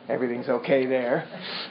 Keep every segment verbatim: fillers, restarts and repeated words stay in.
Everything's okay there.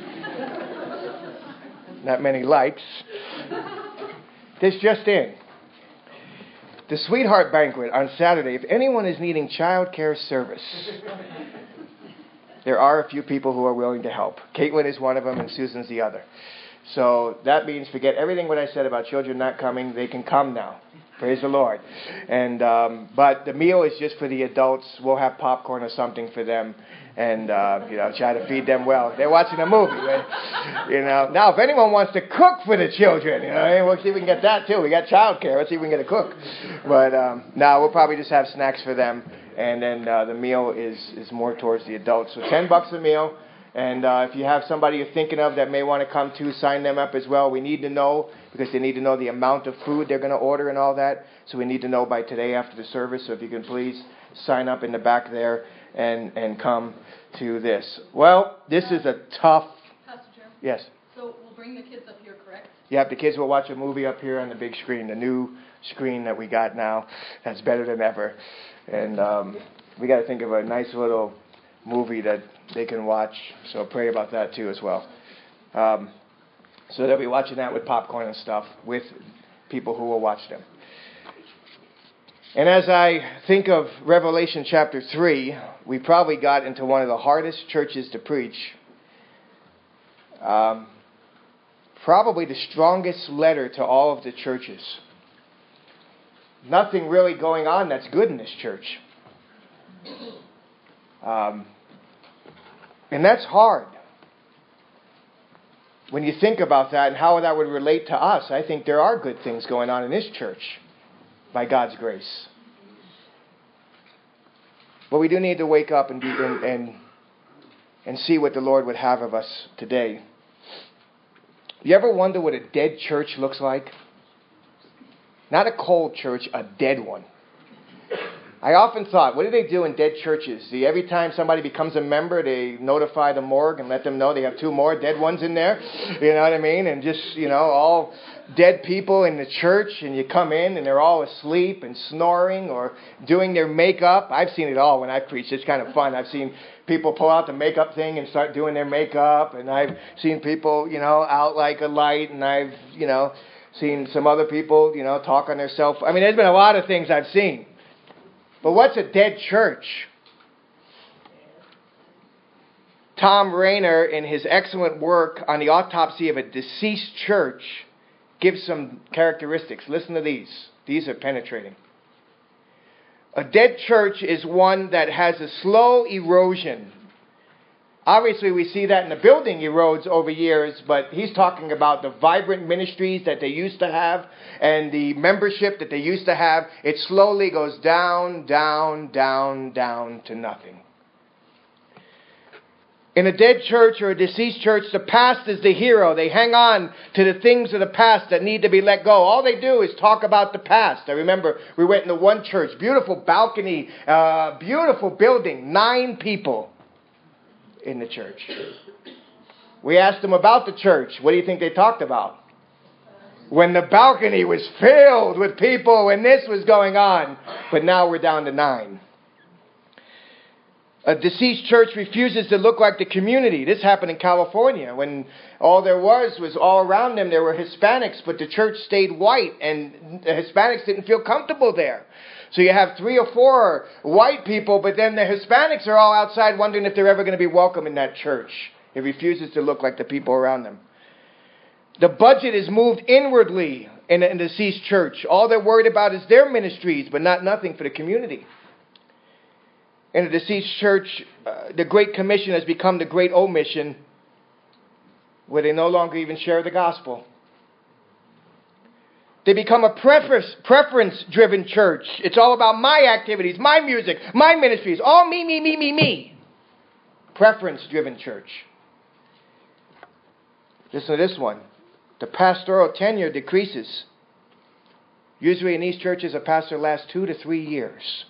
Not many likes. This just in. The Sweetheart Banquet on Saturday. If anyone is needing child care service, there are a few people who are willing to help. Caitlin is one of them and Susan's the other. So that means forget everything what I said about children not coming. They can come now. Praise the Lord. And um, but the meal is just for the adults. We'll have popcorn or something for them, and uh, you know, try to feed them well. They're watching a movie, right? You know. Now, if anyone wants to cook for the children, you know, we'll see if we can get that too. We got childcare. Let's see if we can get a cook. But um, no, we'll probably just have snacks for them, and then uh, the meal is is more towards the adults. So ten bucks a meal. And uh, if you have somebody you're thinking of that may want to come too, sign them up as well. We need to know, because they need to know the amount of food they're going to order and all that. So we need to know by today after the service. So if you can please sign up in the back there and, and come to this. Well, this is a tough... Pastor Jim? Yes? So we'll bring the kids up here, correct? Yeah, the kids will watch a movie up here on the big screen, the new screen that we got now. That's better than ever. And um, we got to think of a nice little movie that they can watch, so pray about that too as well. Um, so they'll be watching that with popcorn and stuff with people who will watch them. And as I think of Revelation chapter three, we probably got into one of the hardest churches to preach. Um, probably the strongest letter to all of the churches. Nothing really going on that's good in this church. Um, and that's hard. When you think about that and how that would relate to us, I think there are good things going on in this church by God's grace. But we do need to wake up and, be, and, and, and see what the Lord would have of us today. You ever wonder what a dead church looks like? Not a cold church, a dead one. I often thought, what do they do in dead churches? See, every time somebody becomes a member, they notify the morgue and let them know they have two more dead ones in there. You know what I mean? And just, you know, all dead people in the church, and you come in and they're all asleep and snoring or doing their makeup. I've seen it all when I preach. It's kind of fun. I've seen people pull out the makeup thing and start doing their makeup. And I've seen people, you know, out like a light. And I've, you know, seen some other people, you know, talk on their cell phone. I mean, there's been a lot of things I've seen. But what's a dead church? Tom Rainer, in his excellent work on the autopsy of a deceased church, gives some characteristics. Listen to these. These are penetrating. A dead church is one that has a slow erosion. Obviously, we see that in the building erodes over years, but he's talking about the vibrant ministries that they used to have and the membership that they used to have. It slowly goes down, down, down, down to nothing. In a dead church or a deceased church, the past is the hero. They hang on to the things of the past that need to be let go. All they do is talk about the past. I remember we went into one church, beautiful balcony, uh, beautiful building, nine people in the church. We asked them about the church. What do you think they talked about? When the balcony was filled with people, when this was going on. But now we're down to nine. A deceased church refuses to look like the community. This happened in California when all there was was all around them there were Hispanics, but the church stayed white and the Hispanics didn't feel comfortable there. So you have three or four white people, but then the Hispanics are all outside wondering if they're ever going to be welcome in that church. It refuses to look like the people around them. The budget is moved inwardly in a deceased church. All they're worried about is their ministries, but not nothing for the community. In a deceased church, uh, the Great Commission has become the Great Omission, where they no longer even share the gospel. They become a preference, preference-driven church. It's all about my activities, my music, my ministries. All me, me, me, me, me. Preference-driven church. Listen to this one. The pastoral tenure decreases. Usually in these churches, a pastor lasts two to three years.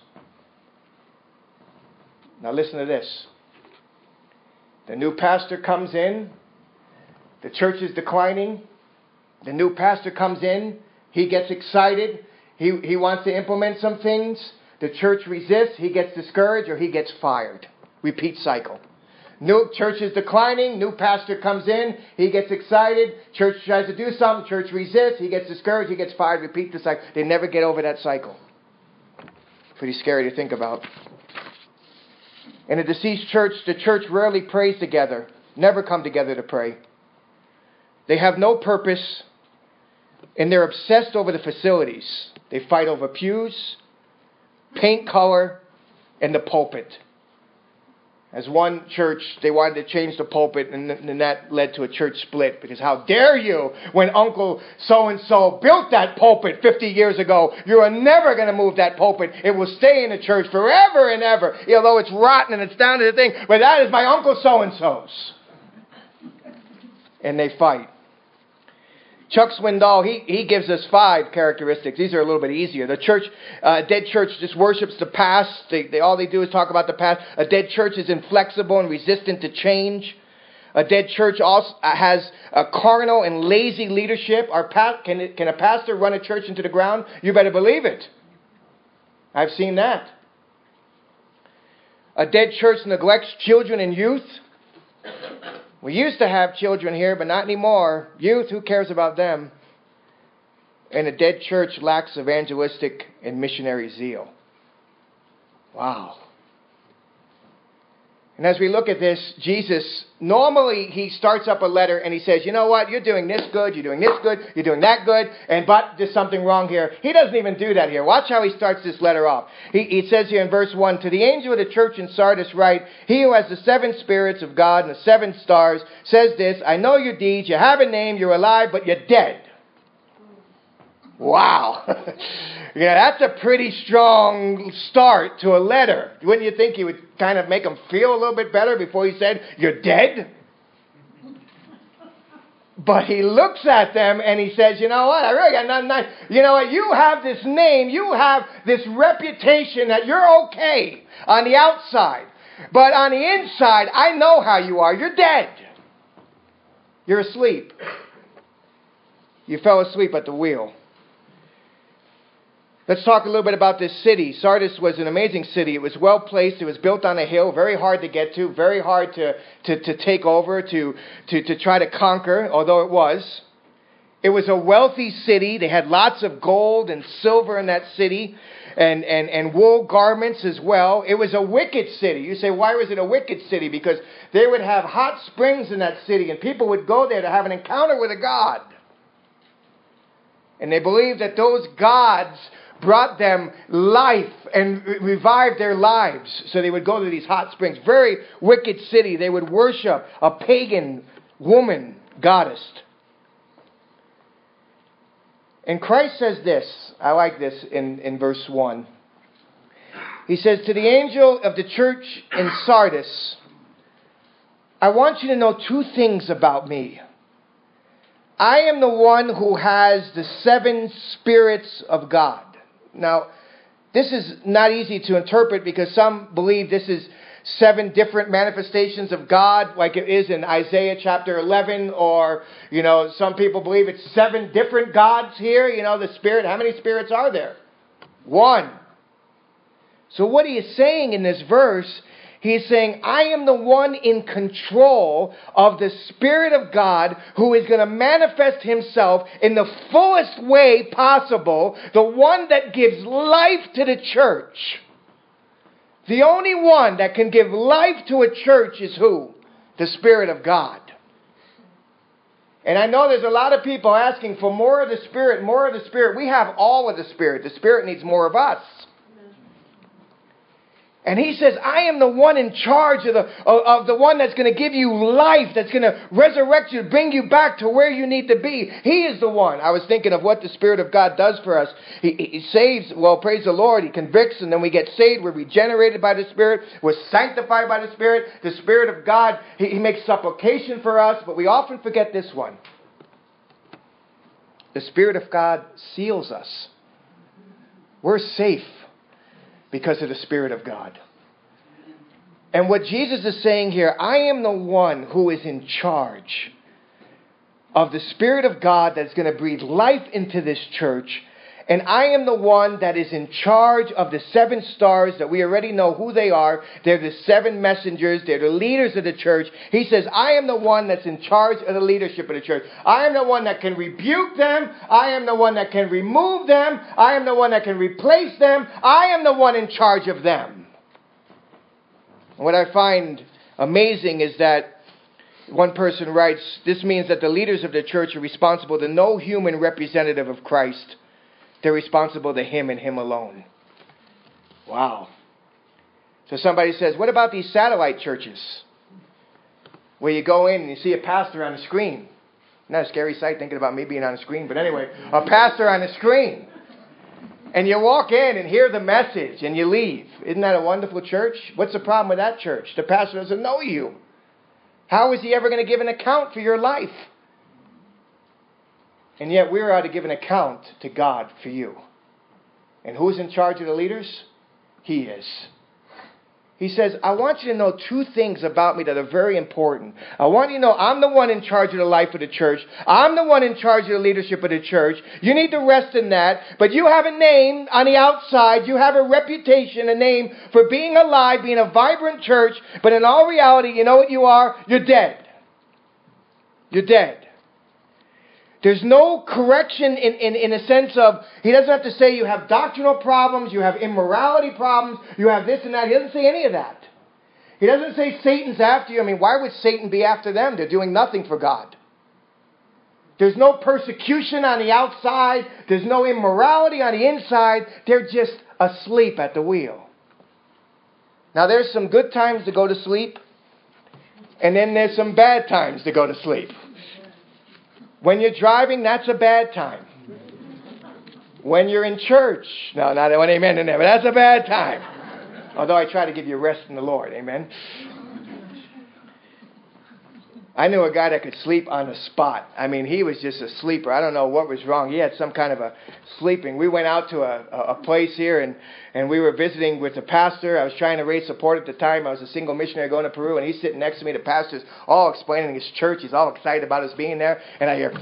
Now listen to this. The new pastor comes in. The church is declining. The new pastor comes in. He gets excited. He, he wants to implement some things. The church resists. He gets discouraged or he gets fired. Repeat cycle. New church is declining. New pastor comes in. He gets excited. Church tries to do something. Church resists. He gets discouraged. He gets fired. Repeat the cycle. They never get over that cycle. Pretty scary to think about. In a deceased church, the church rarely prays together. Never come together to pray. They have no purpose. And they're obsessed over the facilities. They fight over pews, paint color, and the pulpit. As one church, they wanted to change the pulpit, and then that led to a church split. Because how dare you, when Uncle so-and-so built that pulpit fifty years ago, you are never going to move that pulpit. It will stay in the church forever and ever, although it's rotten and it's down to the thing. But that is my Uncle so-and-so's. And they fight. Chuck Swindoll, he, he gives us five characteristics. These are a little bit easier. The church, uh, dead church just worships the past. They, they, all they do is talk about the past. A dead church is inflexible and resistant to change. A dead church also has a carnal and lazy leadership. Our pa- can, it, can a pastor run a church into the ground? You better believe it. I've seen that. A dead church neglects children and youth. We used to have children here, but not anymore. Youth, who cares about them? And a dead church lacks evangelistic and missionary zeal. Wow. And as we look at this, Jesus, normally he starts up a letter and he says, you know what, you're doing this good, you're doing this good, you're doing that good, and but there's something wrong here. He doesn't even do that here. Watch how he starts this letter off. He, he says here in verse one, to the angel of the church in Sardis write, he who has the seven spirits of God and the seven stars says this, I know your deeds, you have a name, you're alive, but you're dead. Wow. Yeah, that's a pretty strong start to a letter. Wouldn't you think he would kind of make them feel a little bit better before he said, you're dead? But he looks at them and he says, you know what, I really got nothing nice. You know what, you have this name, you have this reputation that you're okay on the outside. But on the inside, I know how you are. You're dead. You're asleep. You fell asleep at the wheel. Let's talk a little bit about this city. Sardis was an amazing city. It was well placed. It was built on a hill, very hard to get to, very hard to, to, to take over, to, to, to try to conquer, although it was. It was a wealthy city. They had lots of gold and silver in that city, and, and, and wool garments as well. It was a wicked city. You say, why was it a wicked city? Because they would have hot springs in that city, and people would go there to have an encounter with a god. And they believed that those gods brought them life and revived their lives. So they would go to these hot springs. Very wicked city. They would worship a pagan woman goddess. And Christ says this. I like this in, in verse one. He says, to the angel of the church in Sardis, I want you to know two things about me. I am the one who has the seven spirits of God. Now, this is not easy to interpret because some believe this is seven different manifestations of God, like it is in Isaiah chapter eleven, or, you know, some people believe it's seven different gods here, you know, the Spirit. How many spirits are there? One. So what he is saying in this verse, he is saying, I am the one in control of the Spirit of God who is going to manifest himself in the fullest way possible, the one that gives life to the church. The only one that can give life to a church is who? The Spirit of God. And I know there's a lot of people asking for more of the Spirit, more of the Spirit. We have all of the Spirit. The Spirit needs more of us. And he says, I am the one in charge of the, of, of the one that's going to give you life, that's going to resurrect you, bring you back to where you need to be. He is the one. I was thinking of what the Spirit of God does for us. He, he saves, well, praise the Lord. He convicts, and then we get saved. We're regenerated by the Spirit. We're sanctified by the Spirit. The Spirit of God, he, he makes supplication for us, but we often forget this one. The Spirit of God seals us. We're safe because of the Spirit of God. And what Jesus is saying here, I am the one who is in charge of the Spirit of God that's going to breathe life into this church And I am the one that is in charge of the seven stars that we already know who they are. They're the seven messengers. They're the leaders of the church. He says, I am the one that's in charge of the leadership of the church. I am the one that can rebuke them. I am the one that can remove them. I am the one that can replace them. I am the one in charge of them. And what I find amazing is that one person writes, this means that the leaders of the church are responsible to no human representative of Christ. They're responsible to Him and Him alone. Wow. So somebody says, what about these satellite churches? Where you go in and you see a pastor on a screen. Not a scary sight thinking about me being on a screen, but anyway, a pastor on a screen. And you walk in and hear the message and you leave. Isn't that a wonderful church? What's the problem with that church? The pastor doesn't know you. How is he ever going to give an account for your life? And yet we're out to give an account to God for you. And who's in charge of the leaders? He is. He says, I want you to know two things about me that are very important. I want you to know I'm the one in charge of the life of the church. I'm the one in charge of the leadership of the church. You need to rest in that. But you have a name on the outside. You have a reputation, a name for being alive, being a vibrant church. But in all reality, you know what you are? You're dead. You're dead. There's no correction in, in, in a sense of, he doesn't have to say you have doctrinal problems, you have immorality problems, you have this and that. He doesn't say any of that. He doesn't say Satan's after you. I mean, why would Satan be after them? They're doing nothing for God. There's no persecution on the outside. There's no immorality on the inside. They're just asleep at the wheel. Now, there's some good times to go to sleep, and then there's some bad times to go to sleep. When you're driving, that's a bad time. When you're in church, no, not one amen in there, but that's a bad time. Although I try to give you rest in the Lord, amen. I knew a guy that could sleep on the spot. I mean, he was just a sleeper. I don't know what was wrong. He had some kind of a sleeping. We went out to a, a place here, and, and we were visiting with the pastor. I was trying to raise support at the time. I was a single missionary going to Peru, and he's sitting next to me. The pastor's all explaining his church. He's all excited about us being there. And I hear,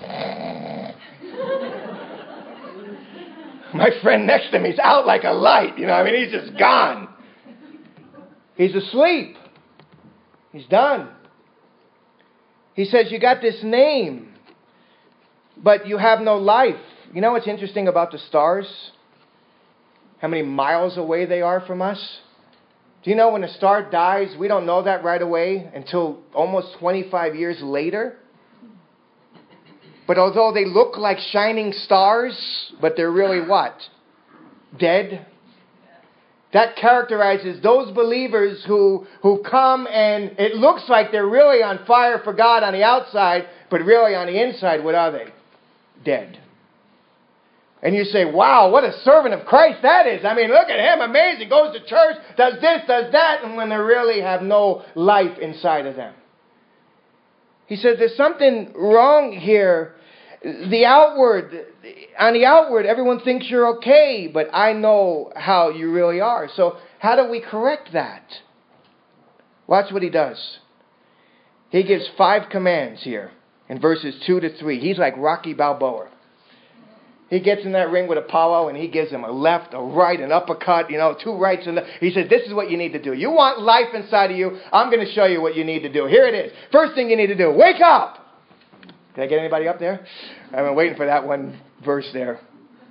my friend next to me is out like a light. You know, I mean, he's just gone. He's asleep. He's done. He says, you got this name, but you have no life. You know what's interesting about the stars? How many miles away they are from us? Do you know when a star dies, we don't know that right away until almost twenty-five years later? But although they look like shining stars, but they're really what? Dead. That characterizes those believers who, who come and it looks like they're really on fire for God on the outside, but really on the inside, what are they? Dead. And you say, wow, what a servant of Christ that is. I mean, look at him, amazing, goes to church, does this, does that, and when they really have no life inside of them. He says there's something wrong here. The outward, on the outward, everyone thinks you're okay, but I know how you really are. So how do we correct that? Watch what he does. He gives five commands here in verses two to three. He's like Rocky Balboa. He gets in that ring with Apollo and he gives him a left, a right, an uppercut, you know, two rights. And he says, this is what you need to do. You want life inside of you? I'm going to show you what you need to do. Here it is. First thing you need to do, wake up. Did I get anybody up there? I've been waiting for that one verse there.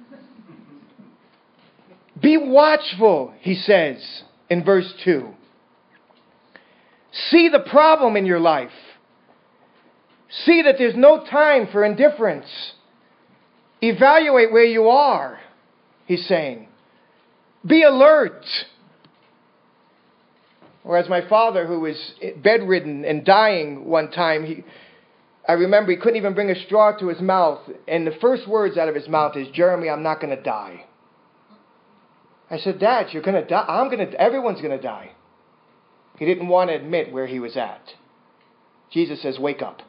Be watchful, he says in verse two. See the problem in your life. See that there's no time for indifference. Evaluate where you are, he's saying. Be alert. Whereas my father, who was bedridden and dying one time, he... I remember he couldn't even bring a straw to his mouth. And the first words out of his mouth is, Jeremy, I'm not going to die. I said, Dad, you're going to die. I'm going to, everyone's going to die. He didn't want to admit where he was at. Jesus says, wake up.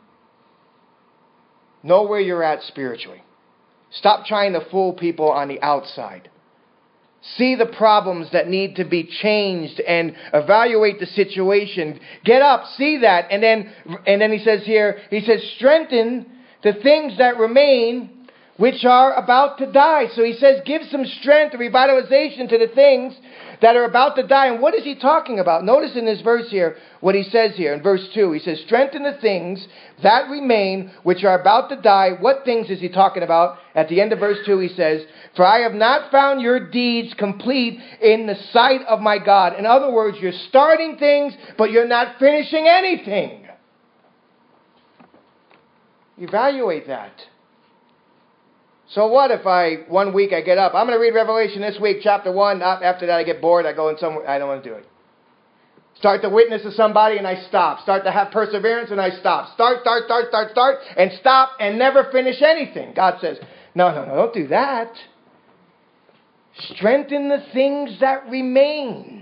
Know where you're at spiritually. Stop trying to fool people on the outside. See the problems that need to be changed and evaluate the situation. Get up, see that, and then and then he says here, he says, strengthen the things that remain which are about to die. So he says, give some strength, revitalization to the things that are about to die. And what is he talking about? Notice in this verse here, what he says here in verse two. He says, strengthen the things that remain, which are about to die. What things is he talking about? At the end of verse two, he says, for I have not found your deeds complete in the sight of my God. In other words, you're starting things, but you're not finishing anything. Evaluate that. So what if I, one week I get up, I'm going to read Revelation this week, chapter one. After that I get bored, I go in somewhere, I don't want to do it. Start to witness to somebody and I stop. Start to have perseverance and I stop. Start, start, start, start, start, and stop and never finish anything. God says, no, no, no, don't do that. Strengthen the things that remain.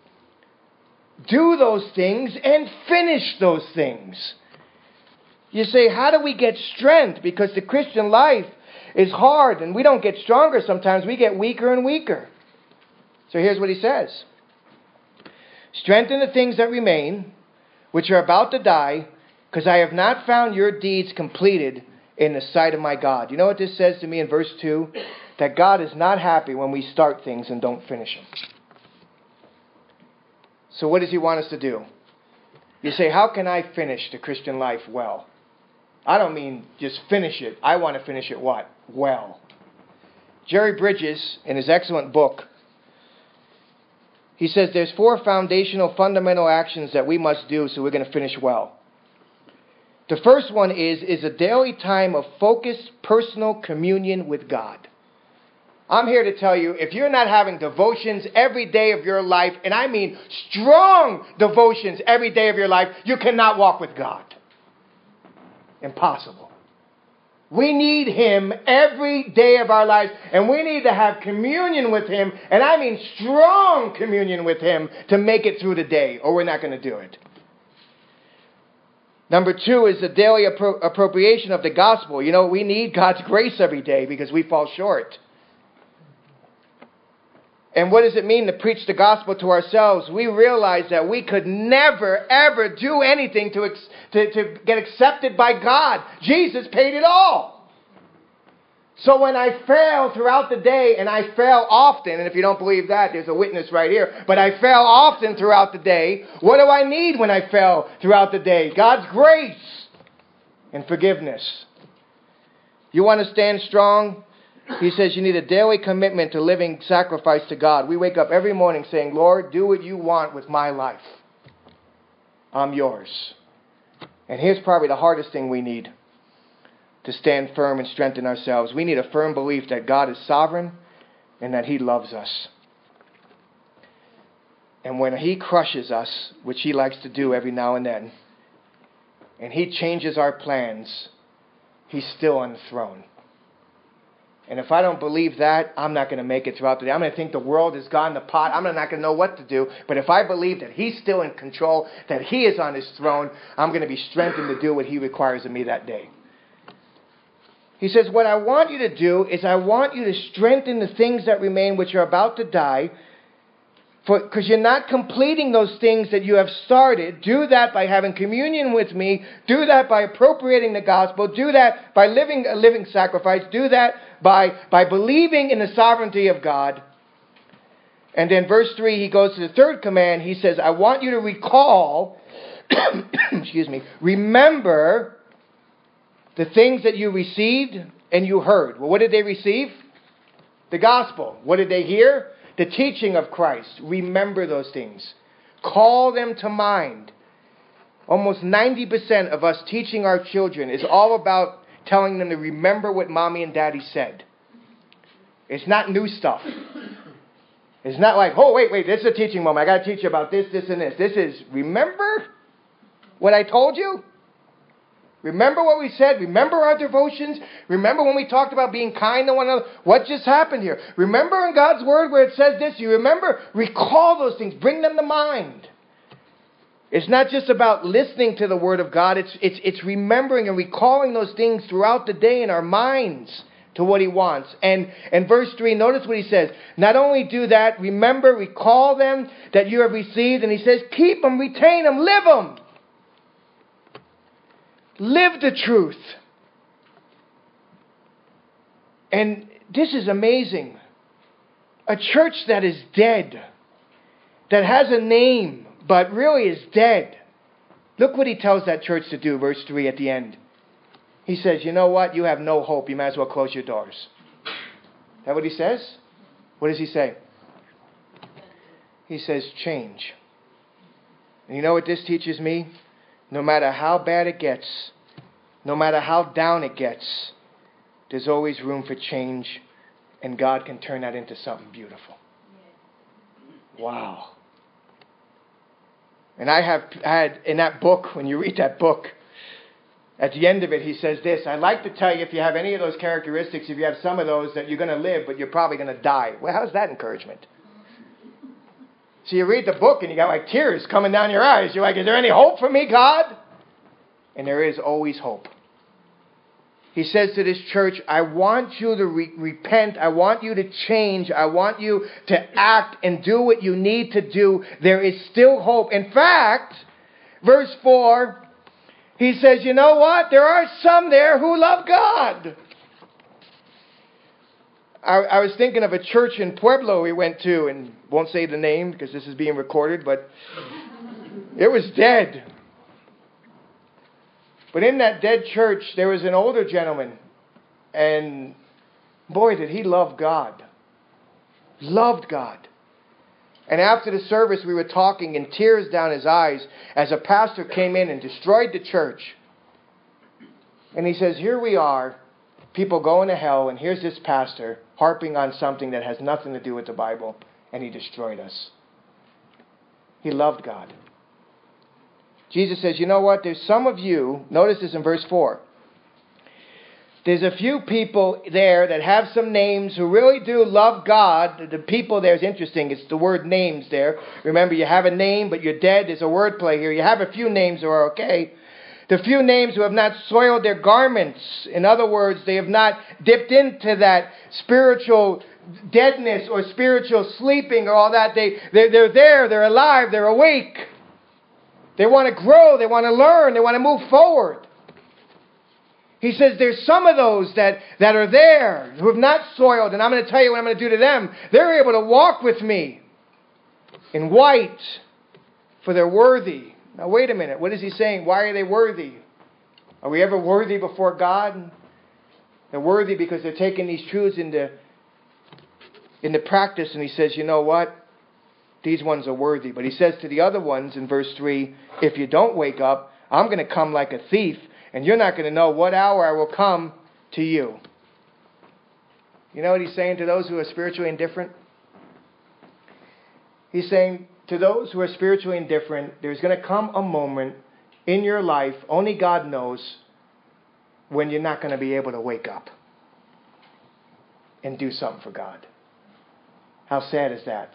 Do those things and finish those things. You say, how do we get strength? Because the Christian life is hard and we don't get stronger sometimes. We get weaker and weaker. So here's what he says. Strengthen the things that remain, which are about to die, because I have not found your deeds completed in the sight of my God. You know what this says to me in verse two? That God is not happy when we start things and don't finish them. So what does he want us to do? You say, how can I finish the Christian life well? I don't mean just finish it. I want to finish it what? Well. Jerry Bridges, in his excellent book, he says there's four foundational, fundamental actions that we must do so we're going to finish well. The first one is, is a daily time of focused personal communion with God. I'm here to tell you, if you're not having devotions every day of your life, and I mean strong devotions every day of your life, you cannot walk with God. Impossible. We need him every day of our lives, and we need to have communion with him, and I mean strong communion with him to make it through the day, or we're not going to do it. Number two is the daily appro- appropriation of the gospel. You know, we need God's grace every day because we fall short. And what does it mean to preach the gospel to ourselves? We realize that we could never, ever do anything to, ex- to, to get accepted by God. Jesus paid it all. So when I fail throughout the day, and I fail often, and if you don't believe that, there's a witness right here, but I fail often throughout the day, what do I need when I fail throughout the day? God's grace and forgiveness. You want to stand strong? He says you need a daily commitment to living sacrifice to God. We wake up every morning saying, Lord, do what you want with my life. I'm yours. And here's probably the hardest thing we need to stand firm and strengthen ourselves. We need a firm belief that God is sovereign and that he loves us. And when he crushes us, which he likes to do every now and then, and he changes our plans, he's still on the throne. And if I don't believe that, I'm not going to make it throughout the day. I'm going to think the world has gone to pot. I'm not going to know what to do. But if I believe that he's still in control, that he is on his throne, I'm going to be strengthened to do what he requires of me that day. He says, what I want you to do is I want you to strengthen the things that remain which are about to die, because you're not completing those things that you have started. Do that by having communion with me. Do that by appropriating the gospel. Do that by living a living sacrifice. Do that by, by believing in the sovereignty of God. And then verse three, he goes to the third command. He says, I want you to recall, excuse me, remember the things that you received and you heard. Well, what did they receive? The gospel. What did they hear? The teaching of Christ. Remember those things. Call them to mind. Almost ninety percent of us teaching our children is all about telling them to remember what mommy and daddy said. It's not new stuff. It's not like, oh, wait, wait, this is a teaching moment. I got to teach you about this, this, and this. This is, remember what I told you? Remember what we said? Remember our devotions? Remember when we talked about being kind to one another? What just happened here? Remember in God's word where it says this? You remember? Recall those things. Bring them to mind. It's not just about listening to the word of God. It's, it's, it's remembering and recalling those things throughout the day in our minds to what he wants. And, and verse three, notice what he says. Not only do that, remember, recall them that you have received. And he says, keep them, retain them, live them. Live the truth. And this is amazing. A church that is dead, that has a name, but really is dead. Look what he tells that church to do, verse three at the end. He says, you know what? You have no hope. You might as well close your doors. Is that what he says? What does he say? He says, change. And you know what this teaches me? No matter how bad it gets, no matter how down it gets, there's always room for change, and God can turn that into something beautiful. Wow. And I have had, in that book, when you read that book, at the end of it, he says this, I'd like to tell you, if you have any of those characteristics, if you have some of those, that you're going to live, but you're probably going to die. Well, how's that encouragement? So you read the book, and you got like tears coming down your eyes. You're like, is there any hope for me, God? And there is always hope. He says to this church, I want you to re- repent. I want you to change. I want you to act and do what you need to do. There is still hope. In fact, verse four, he says, you know what? There are some there who love God. I, I was thinking of a church in Pueblo we went to, and won't say the name because this is being recorded, but it was dead. But in that dead church, there was an older gentleman, and boy, did he love God. Loved God. And after the service, we were talking, and tears down his eyes, as a pastor came in and destroyed the church. And he says, here we are, people going to hell, and here's this pastor harping on something that has nothing to do with the Bible, and he destroyed us. He loved God. Jesus says, you know what? There's some of you, notice this in verse four. There's a few people there that have some names who really do love God. The people there is interesting. It's the word names there. Remember, you have a name, but you're dead. There's a word play here. You have a few names who are okay. The few names who have not soiled their garments. In other words, they have not dipped into that spiritual deadness or spiritual sleeping or all that. They, they're, they're there. They're alive. They're awake. They want to grow. They want to learn. They want to move forward. He says there's some of those that, that are there who have not soiled. And I'm going to tell you what I'm going to do to them. They're able to walk with me in white, for they're worthy. Now wait a minute. What is he saying? Why are they worthy? Are we ever worthy before God? They're worthy because they're taking these truths into, into practice. And he says, you know what? These ones are worthy. But he says to the other ones in verse three, if you don't wake up, I'm going to come like a thief, and you're not going to know what hour I will come to you. You know what he's saying to those who are spiritually indifferent? He's saying to those who are spiritually indifferent, there's going to come a moment in your life, only God knows, when you're not going to be able to wake up and do something for God. How sad is that?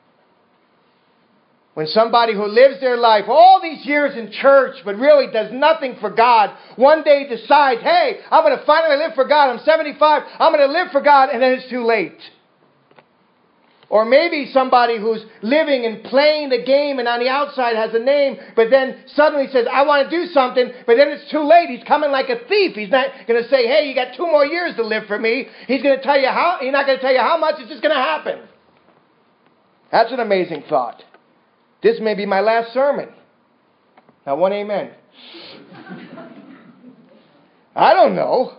When somebody who lives their life all these years in church but really does nothing for God, one day decides, hey, I'm going to finally live for God. I'm seventy-five. I'm going to live for God, and then it's too late. Or maybe somebody who's living and playing the game and on the outside has a name, but then suddenly says, I want to do something, but then it's too late. He's coming like a thief. He's not going to say, hey, you got two more years to live for me. He's going to tell you how. He's not going to tell you how much. It's just going to happen. That's an amazing thought. This may be my last sermon. Now, one amen. I don't know.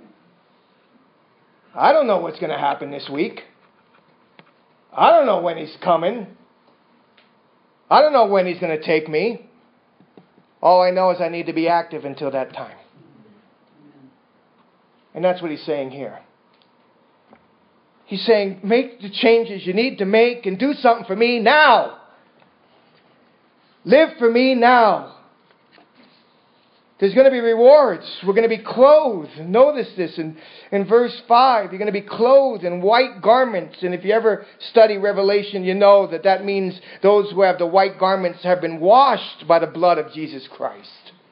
I don't know what's going to happen this week. I don't know when he's coming. I don't know when he's going to take me. All I know is I need to be active until that time. And that's what he's saying here. He's saying, make the changes you need to make and do something for me now. Live for me now. There's going to be rewards. We're going to be clothed. Notice this in, in verse five. You're going to be clothed in white garments. And if you ever study Revelation, you know that that means those who have the white garments have been washed by the blood of Jesus Christ.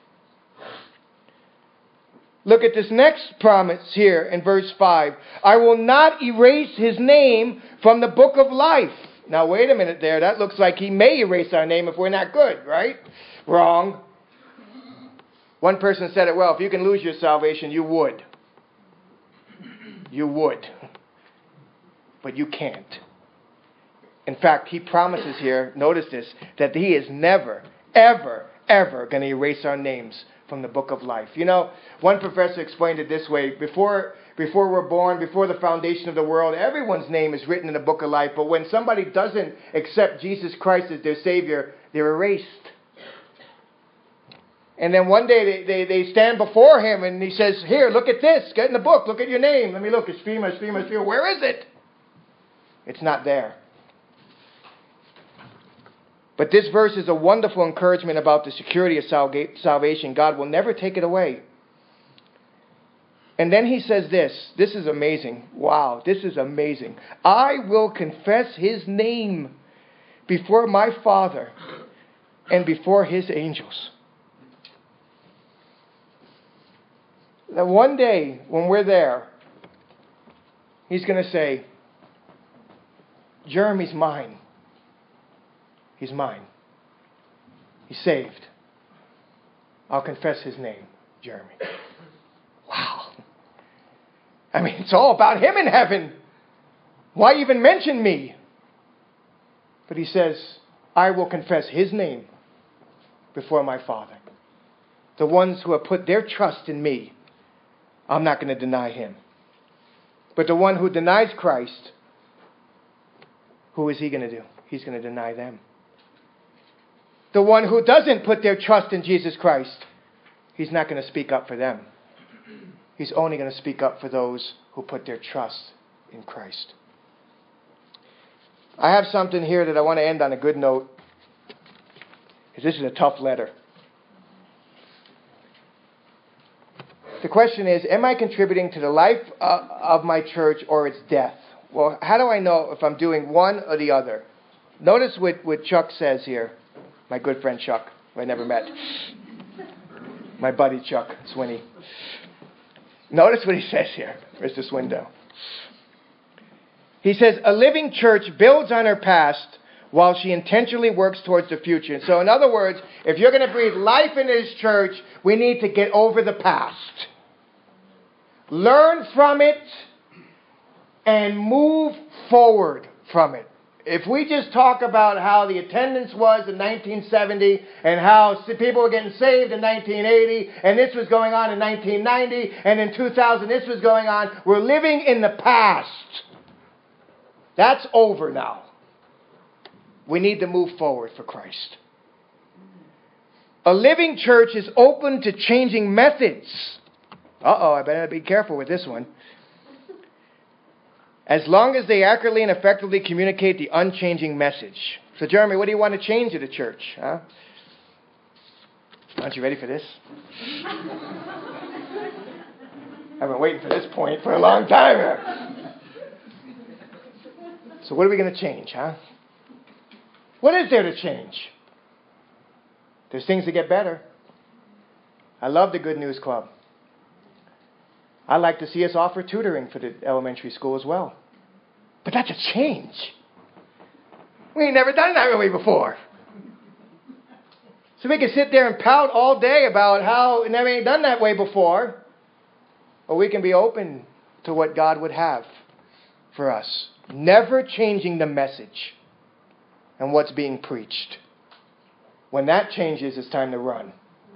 Look at this next promise here in verse five. I will not erase his name from the book of life. Now, wait a minute there. That looks like he may erase our name if we're not good, right? Wrong. One person said it well. If you can lose your salvation, you would. You would. But you can't. In fact, he promises here, notice this, that he is never, ever, ever going to erase our names from the book of life. You know, one professor explained it this way. Before, before we're born, before the foundation of the world, everyone's name is written in the book of life. But when somebody doesn't accept Jesus Christ as their Savior, they're erased. And then one day they, they, they stand before him and he says, here, look at this. Get in the book. Look at your name. Let me look. Eshphima, Eshphima, Eshphima. Where is it? It's not there. But this verse is a wonderful encouragement about the security of salvation. God will never take it away. And then he says this. This is amazing. Wow, this is amazing. I will confess his name before my Father and before his angels. Now one day when we're there, he's going to say, Jeremy's mine. He's mine. He's saved. I'll confess his name, Jeremy. Wow. I mean, it's all about him in heaven. Why even mention me? But he says, I will confess his name before my Father. The ones who have put their trust in me, I'm not going to deny him. But the one who denies Christ, who is he going to do? He's going to deny them. The one who doesn't put their trust in Jesus Christ, he's not going to speak up for them. He's only going to speak up for those who put their trust in Christ. I have something here that I want to end on a good note, because this is a tough letter. The question is, am I contributing to the life uh, of my church or its death? Well, how do I know if I'm doing one or the other? Notice what, what Chuck says here. My good friend Chuck, who I never met. My buddy Chuck Swinney. Notice what he says here. Where's this window? He says, a living church builds on her past while she intentionally works towards the future. So in other words, if you're going to breathe life into this church, we need to get over the past. Learn from it and move forward from it. If we just talk about how the attendance was in nineteen seventy and how people were getting saved in nineteen eighty and this was going on in nineteen ninety and in two thousand this was going on, we're living in the past. That's over now. We need to move forward for Christ. A living church is open to changing methods. Uh-oh, I better be careful with this one. As long as they accurately and effectively communicate the unchanging message. So, Jeremy, what do you want to change to the church? Huh? Aren't you ready for this? I've been waiting for this point for a long time here. So what are we going to change, huh? What is there to change? There's things to get better. I love the Good News Club. I'd like to see us offer tutoring for the elementary school as well. But that's a change. We ain't never done that way before. So we can sit there and pout all day about how it never ain't done that way before. Or we can be open to what God would have for us. Never changing the message and what's being preached. When that changes, it's time to run.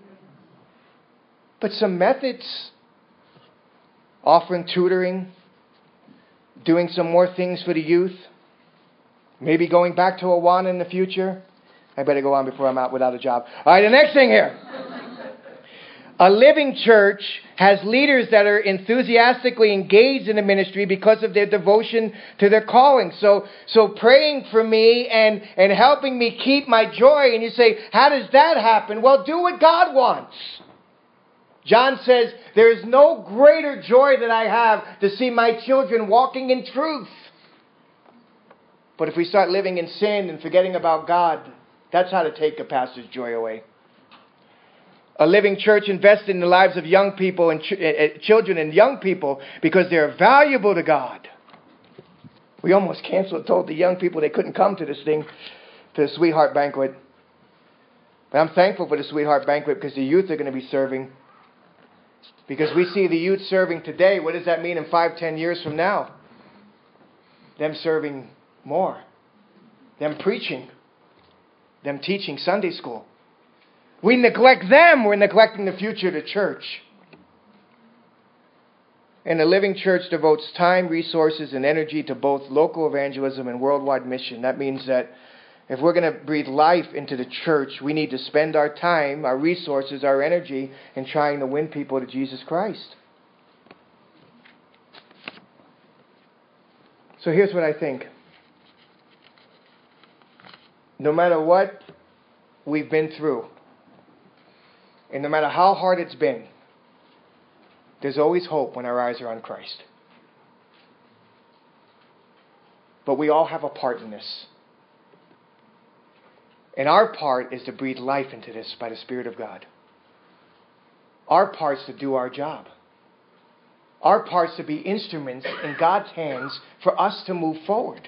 But some methods, offering tutoring, doing some more things for the youth, maybe going back to Awana in the future. I better go on before I'm out without a job. All right, the next thing here. A living church has leaders that are enthusiastically engaged in the ministry because of their devotion to their calling. So, so praying for me and, and helping me keep my joy. And you say, how does that happen? Well, do what God wants. John says, there is no greater joy that I have to see my children walking in truth. But if we start living in sin and forgetting about God, that's how to take a pastor's joy away. A living church invests in the lives of young people and ch- uh, children and young people because they're valuable to God. We almost canceled, told the young people they couldn't come to this thing, to the Sweetheart Banquet. But I'm thankful for the Sweetheart Banquet because the youth are going to be serving. Because we see the youth serving today. What does that mean in five, ten years from now? Them serving more. Them preaching. Them teaching Sunday school. We neglect them. We're neglecting the future of the church. And the Living Church devotes time, resources, and energy to both local evangelism and worldwide mission. That means that if we're going to breathe life into the church, we need to spend our time, our resources, our energy in trying to win people to Jesus Christ. So here's what I think. No matter what we've been through, and no matter how hard it's been, there's always hope when our eyes are on Christ. But we all have a part in this. And our part is to breathe life into this by the Spirit of God. Our part is to do our job. Our part is to be instruments in God's hands for us to move forward.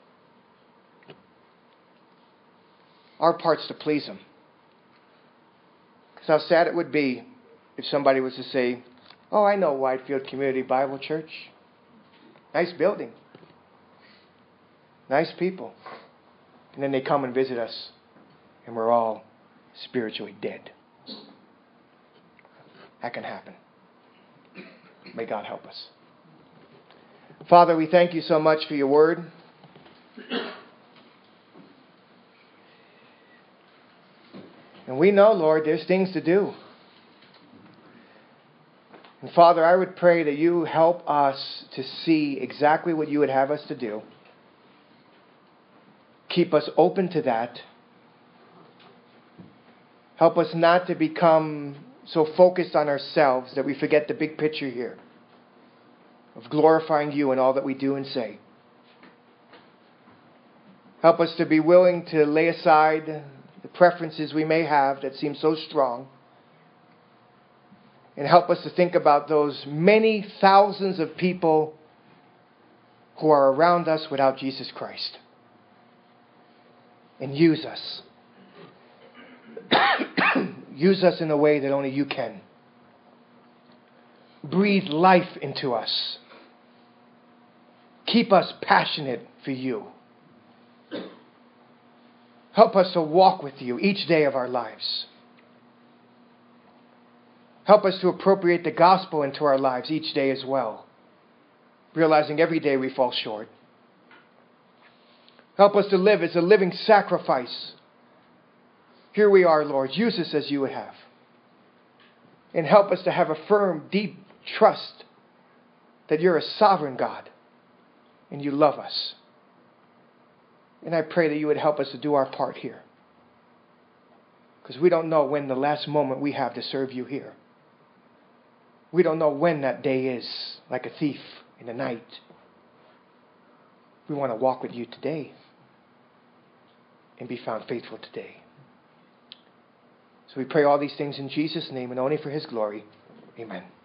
Our part is to please Him. Because how sad it would be if somebody was to say, oh, I know Whitefield Community Bible Church. Nice building. Nice people. And then they come and visit us. And we're all spiritually dead. That can happen. May God help us. Father, we thank you so much for your word. And we know, Lord, there's things to do. And Father, I would pray that you help us to see exactly what you would have us to do. Keep us open to that. Help us not to become so focused on ourselves that we forget the big picture here of glorifying you in all that we do and say. Help us to be willing to lay aside the preferences we may have that seem so strong. And help us to think about those many thousands of people who are around us without Jesus Christ. And use us. Use us in a way that only you can. Breathe life into us. Keep us passionate for you. Help us to walk with you each day of our lives. Help us to appropriate the gospel into our lives each day as well, realizing every day we fall short. Help us to live as a living sacrifice. Here we are, Lord. Use us as you would have. And help us to have a firm, deep trust that you're a sovereign God and you love us. And I pray that you would help us to do our part here. Because we don't know when the last moment we have to serve you here. We don't know when that day is, like a thief in the night. We want to walk with you today and be found faithful today. So we pray all these things in Jesus' name and only for his glory. Amen.